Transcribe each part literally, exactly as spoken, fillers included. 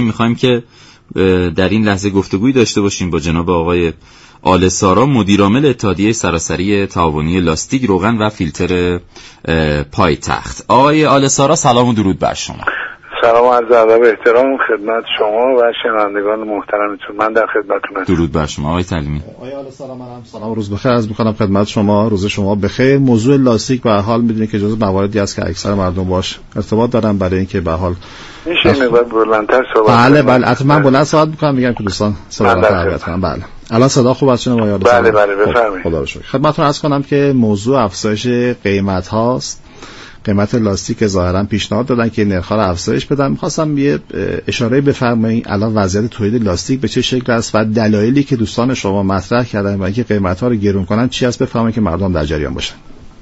میخوایم که در این لحظه گفتگویی داشته باشیم با جناب آقای آل سارا، مدیرعامل اتحادیه سراسری تعاونی لاستیک، روغن و فیلتر پایتخت. آقای آل سارا سلام و درود بر شما. سلام و عرض ادب و احترام خدمت شما و شنوندگان محترمتون. من در خدمتتونم. درود بر شما آقای تلیمی. آقای آل سارا، منم سلام و روز بخیر عرض می‌کنم خدمت شما. روز شما بخیر. موضوع لاستیک به هر حال می‌دونید که جزو مواردی است که اکثر مردم باش ارتباط دارن، برای اینکه به هر حال میشه این مقدار بلندتر صحبت کنم؟ بله بله حتما بلند صحبت می‌کنم، میگم که دوستان صحبت تربیت کنن. بله الان صدا خوب است شما آقای آل سارا؟ بله بله بفرمایید. خدا رو شکر. خدمتتون عرض کنم که موضوع افزایش قیمت هاست. قیمت لاستیک ظاهرا پیشنهاد دادن که نرخ‌ها رو افزایش بدن. می‌خواستم یه اشاره بفرمایید الان وضعیت تولید لاستیک به چه شکل است و دلایلی که دوستان شما مطرح کردن و اینکه قیمت‌ها رو گرون کنن چی است، بفرمایید که مردم در جریان باشن.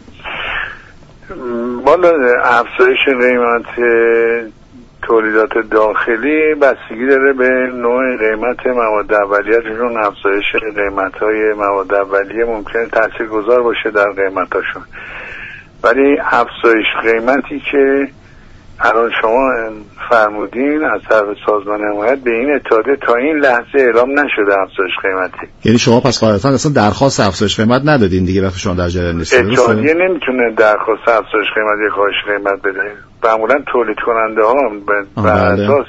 والا افزایش قیمت تولیدات داخلی بستگی داره به نوع قیمت مواد اولیه‌شون. افزایش قیمت‌های مواد اولیه ممکنه تاثیرگذار باشه در قیمتاشون، ولی افزایش قیمتی که الان شما فرمودین از طرف سازمان حمایت به این اتحادیه تا این لحظه اعلام نشده افزایش قیمتی. یعنی شما پس قاعدتاً اصلا درخواست افزایش قیمت ندادین دیگه وقتی شما در جریان نیستید؟ اتحادیه نمیتونه درخواست افزایش قیمت یا کاهش قیمت بده. معمولا تولید کننده ها بر اساس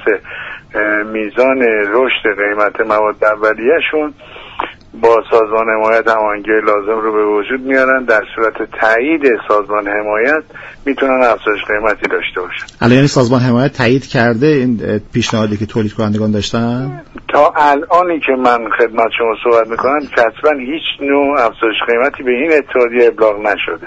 میزان رشد قیمت مواد اولیه‌شون با سازمان حمایت هماهنگی لازم رو به وجود میارن. در صورت تایید سازمان حمایت میتونن افزایش قیمتی داشته باشن. الان یعنی سازمان حمایت تایید کرده این پیشنهادی که تولید کنندگان داشتن؟ تا الانی که من خدمت شما صحبت میکنم کسبا هیچ نوع افزایش قیمتی به این اتحادیه ابلاغ نشده.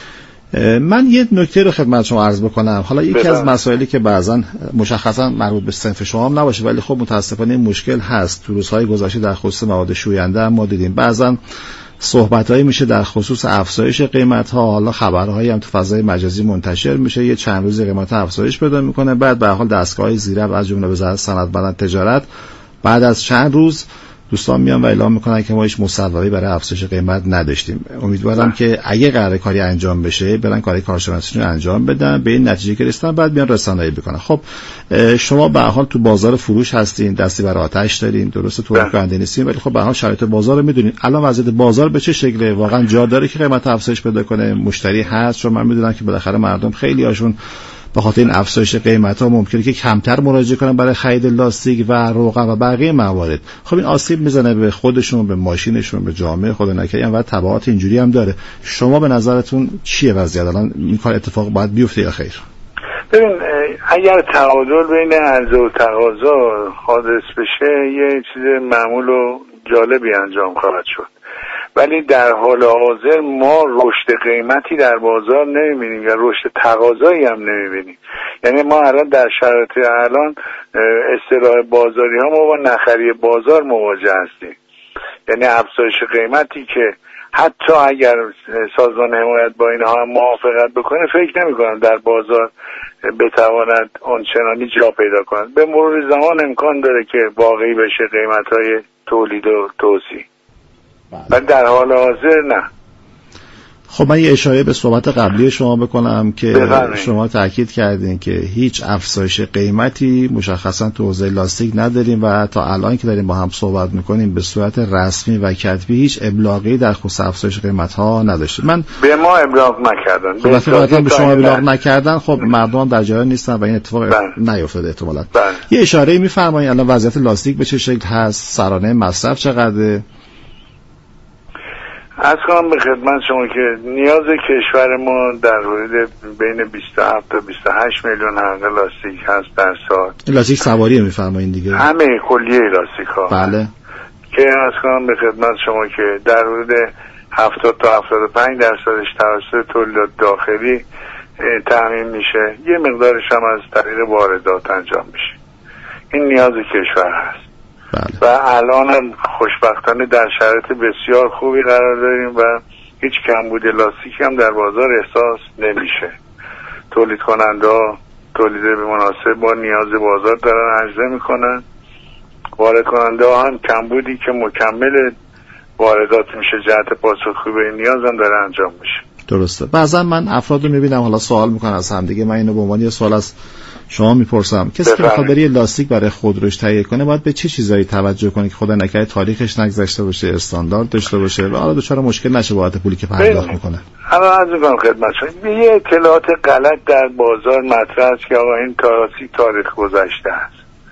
من یه نکته رو خدمت شما عرض بکنم. حالا یکی ببن. از مسائلی که بعضا مشخصا مربوط به صنف شما هم نباشه ولی خب متاسفانه این مشکل هست. تو روزهای گذشته در خصوص مواد شوینده هم ما دیدیم بعضا صحبتایی میشه در خصوص افزایش قیمت ها، حالا خبرهایی هم تو فضای مجازی منتشر میشه یه چند روز قیمت افزایش پیدا میکنه، بعد به هر حال دستگاه زیرب از جمله وزارت صنعت و تجارت بعد از چند روز دوستان میان و اعلام میکنن که ما هیچ مصوبه‌ای برای افزایش قیمت نداشتیم. امیدوارم که اگه قراره کاری انجام بشه برن کاری کارشناسیشون انجام بدن، به این نتیجه که رسیدن بعد بیان رسانه‌ای بکنن. خب شما به هر حال تو بازار فروش هستین، دستی بر آتش دارین، درسته تولید کننده نیستین ولی خب به هر حال شرایط بازار رو میدونین. الان وضعیت بازار به چه شکله؟ واقعا جا داره که قیمت افزایش پیدا کنه؟ مشتری هست؟ چون من میدونم که بالاخره مردم خیلی هاشون به خاطر این افزایش قیمت‌ها ممکنه که کمتر مراجعه کنن برای خرید لاستیک و روغن و بقیه موارد. خب این آسیب میزنه به خودشون، به ماشینشون، به جامعه خود نکردن و تبعات اینجوری هم داره. شما به نظرتون چیه وضعیت الان؟ این کار اتفاق باید بیفته یا خیر؟ ببین اگر تعادل بین عرضه و تقاضا حادث بشه یه چیز معمول و جالبی انجام خواهد شد، ولی در حال حاضر ما رشد قیمتی در بازار نمیبینیم یا رشد تقاضایی هم نمیبینیم. یعنی ما الان در شرایط الان اصطلاح بازاری ها ما با نخری بازار مواجه هستیم. یعنی افزایش قیمتی که حتی اگر سازمان حمایت با اینها هم موافقت بکنه فکر نمی کنم در بازار بتواند آنچنانی جا پیدا کند. به مرور زمان امکان داره که واقعی بشه قیمت های تولید و توزیع، ولی در حال حاضر نه. خب من یه اشاره به صحبت قبلی شما بکنم که بفرمایید. شما تاکید کردین که هیچ افزایش قیمتی مشخصا تو حوزه لاستیک نداریم و تا الان که داریم با هم صحبت میکنیم به صورت رسمی و کتبی هیچ ابلاغی در خصوص افزایش قیمت ها نداشتیم. من به ما ابلاغ نکردن. خب وقتی به شما ابلاغ نکردن خب مردم در جریان نیستن و این اتفاق نیفتاده احتمالاً. یه اشاره میفرمایید الان وضعیت لاستیک به چه شکل هست؟ سرانه مصرف چقدره؟ از کنم به خدمت شما که نیاز کشور ما در حدود بین بیست و هفت تا بیست و هشت میلیون حلقه لاستیک هست در سال. لاستیک سواری میفرمایید دیگه؟ همه کلیه لاستیک ها. بله. که از کنم به خدمت شما که در حدود هفتاد تا هفتاد و پنج درصدش توسط تولیدات داخلی تامین میشه، یه مقدارش هم از طریق واردات انجام میشه. این نیاز کشور هست. بله. و الان هم خوشبختانه در شرایط بسیار خوبی قرار داریم و هیچ کمبود لاستیکی هم در بازار احساس نمیشه. تولید کننده ها تولید به مناسب با نیاز بازار دارن عرضه میکنن، وارد کننده ها هم کمبودی که مکمل واردات میشه جهت پاسخگویی به این نیاز هم داره انجام میشه. درسته. بعضا من افراد رو میبینم حالا سوال میکنن از هم دیگه، من اینو به عنوان یه سوال از شما میپرسم کسی که بخواد بری لاستیک برای خودروش تهیه کنه باید به چه چیزایی توجه کنه که خدا نکنه تاریخش نگذشته باشه، استاندارد داشته باشه و حالا دچار مشکل نشه بابت پولی که پرداخت میکنه؟ الان از میگم خدمت شما یه اطلاعات غلط در بازار مطرح است که آقا این لاستیک تاریخ گذشته است.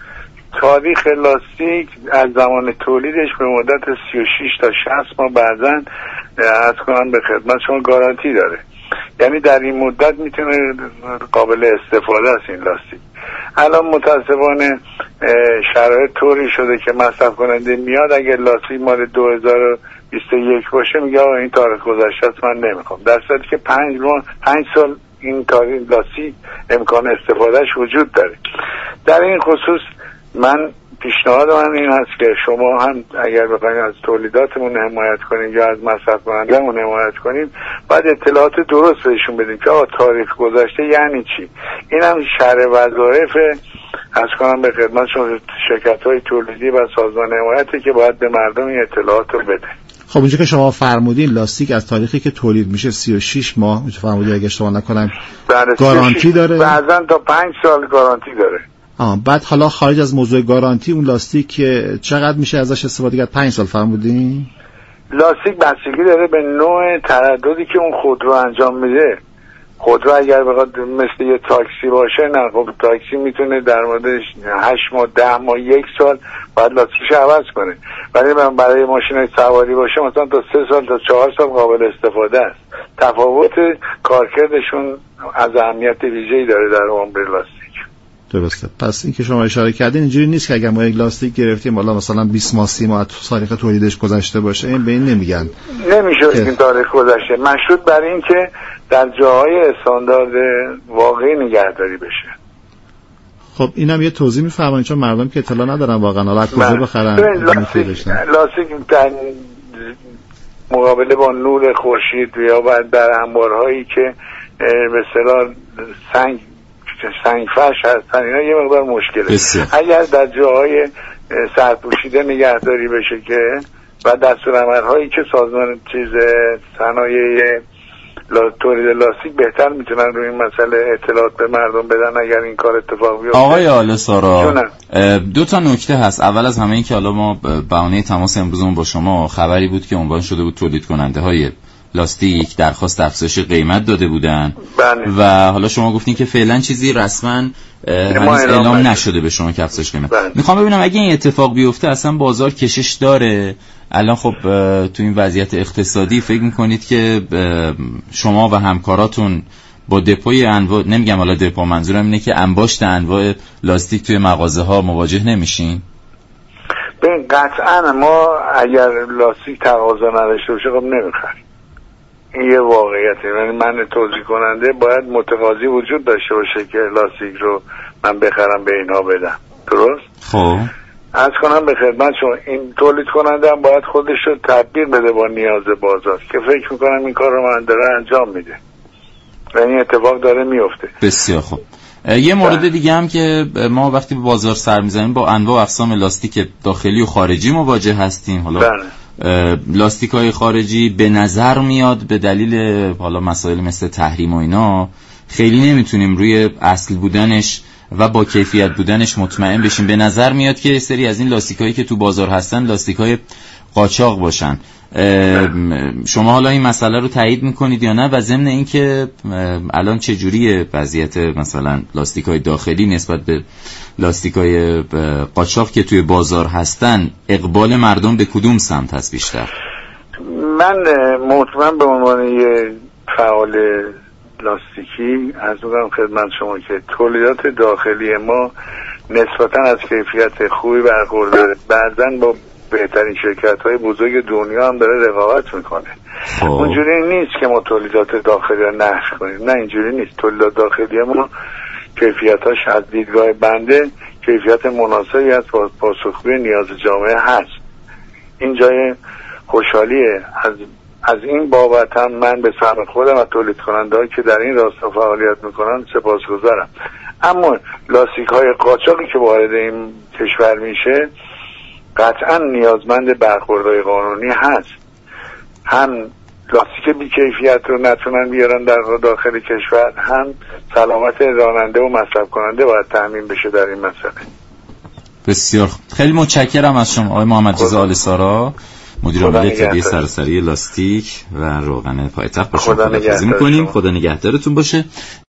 تاریخ لاستیک از زمان تولیدش به مدت سی و شش تا شصت ماه بعداً از کنم به خدمت شما گارانتی داره، یعنی در این مدت میتونه قابل استفاده است این لاستیک. الان متاسفانه شرایط طوری شده که مصرف کننده میاد اگه لاستیک مال دو هزار و بیست و یک باشه میگه آقا این تاریخ گذشته است من نمیخوام، در صورتی که پنج ماه پنج سال این تاریخ لاستیک امکان استفادهش وجود داره. در این خصوص من پیشنهاد من این هست که شما هم اگر بخواید از تولیداتمون حمایت کنیم یا از مصرف کنندمون حمایت کنیم باید اطلاعات درست بهشون بدیم که آقا تاریخ گذشته یعنی چی. این هم شرح وظایف از کنم به خدمت شما شرکت‌های تولیدی و سازمان حمایتی که باید به مردم این اطلاعات رو بده. خب اونجا که شما فرمودین لاستیک از تاریخی که تولید میشه سی و شش ماه میشه فرمودین اگه اشتباه نکنم گارانتی داره، بعضن تا پنج سال گارانتی داره. آه بعد حالا خارج از موضوع گارانتی اون لاستیک چقدر میشه ازش استفاده کرد؟ پنج سال فرمودین؟ لاستیک بستگی داره به نوع ترددی که اون خودرو انجام میده. خودرو اگر بخواد مثل یه تاکسی باشه نه، خب تاکسی میتونه در مورد هشت ماه ده ماه یک سال بعد لاستیکش عوض کنه، ولی من برای ماشین سواری باشه مثلا تا سه سال تا چهار سال قابل استفاده است. تفاوت کارکردشون از اهمیت ویژه‌ای داره در عمر لاستیک. درسته. پس این که شما اشاره کردین اینجوری نیست که اگر ما یک لاستیک گرفتیم حالا مثلا بیست ماه سی ماه تاریخ تولیدش گذشته باشه این به این نمیگن، نمیشه این تاریخ گذشته، مشروط بر این که در جاهای استاندارد واقعی نگهداری بشه. خب اینم یه توضیح میفرمایید چون مردم که اطلاع ندارن واقعا حالا از کجا بخرن لاستیک لاستیک در مقابله با نور خورشید یا در انبارهایی که به اصطلاح سنگ سنگفرش هستن اینا یه مقدار مشکله بسیار. اگر در جاهای سرپوشیده نگهداری بشه که و دستورالعمل‌هایی که سازمان چیز صنایع تولید لاستیک بهتر میتونن روی این مسئله اطلاعات به مردم بدن اگر این کار اتفاق بیفته. آقای آل سارا دو تا نکته هست. اول از همه این که حالا ما بهانه تماس امروزمون با شما خبری بود که عنوان شده بود تولید کننده های لاستیک درخواست افزایش قیمت داده بودن بله. و حالا شما گفتین که فعلا چیزی رسما هنوز اعلام نشده به شما که افزایش قیمت. بله. میخوام ببینم اگه این اتفاق بیفته اصلا بازار کشش داره؟ الان خب تو این وضعیت اقتصادی فکر میکنید که شما و همکاراتون با دپوی انواع، نمیگم حالا دپو، منظورم اینه که انباشت انواع لاستیک توی مغازه ها مواجه نمیشین؟ ببین قطعا ما اگر لاستیک تقاضا نداشته باشه خب نمیخریم، این یه واقعیته. یعنی من توزیع کننده باید متقاضی وجود داشته باشه که لاستیک رو من بخرم به اینها بدم، درست؟ خب از کنم به خدمت شما این تولید کننده هم باید خودش رو تطبیق بده با نیاز بازار که فکر میکنم این کار رو من داره انجام میده و این اتفاق داره میفته. بسیار خوب. یه مورد دیگه هم که ما وقتی به بازار سر میزنیم با انواع اقسام لاستیک داخلی و خارجی مواجه هستیم. حالا بله. لاستیک‌های خارجی به نظر میاد به دلیل حالا مسائل مثل تحریم و اینا خیلی نمیتونیم روی اصل بودنش و با کیفیت بودنش مطمئن بشیم. به نظر میاد که سری از این لاستیکایی که تو بازار هستن لاستیکای قاچاق باشن. شما حالا این مسئله رو تایید میکنید یا نه؟ و ضمن این که الان چه جوریه وضعیت مثلا لاستیکای داخلی نسبت به لاستیکای قاچاق که توی بازار هستن؟ اقبال مردم به کدوم سمت هست بیشتر؟ من مطمئن به عنوان یه فعال لاستیکی از اونم خدمت شما که تولیدات داخلی ما نسبتا از کیفیت خوبی برخورداره. بعضن با بهترین شرکت‌های بزرگ دنیا هم داره رقابت میکنه. اونجوری نیست که ما تولیدات داخلی رو نشر کنیم، نه اینجوری نیست. تولیدات داخلی ما کیفیتاش از دیدگاه بنده کیفیت مناسبی است با پاسخگوی نیاز جامعه هست. این جای خوشحالیه. از از این بابت هم من به سهم خودم و تولید کننده‌هایی که در این راستا فعالیت میکنن سپاسگزارم. اما لاستیک های قاچاقی که وارد این کشور میشه قطعا نیازمند برخوردهای قانونی هست. هم لاستیک بی‌کیفیت رو نتونن بیارن در داخل کشور، هم سلامت راننده و مصرف کننده باید تامین بشه در این مسئله. بسیار خیلی متشکرم از شما آقای محمد رضا آل‌سارا، مدیر عامل اتحادیه سراسری لاستیک و روغن پایتخت. با شما خداحافظی می‌کنیم. خدا نگهدارتون باشه.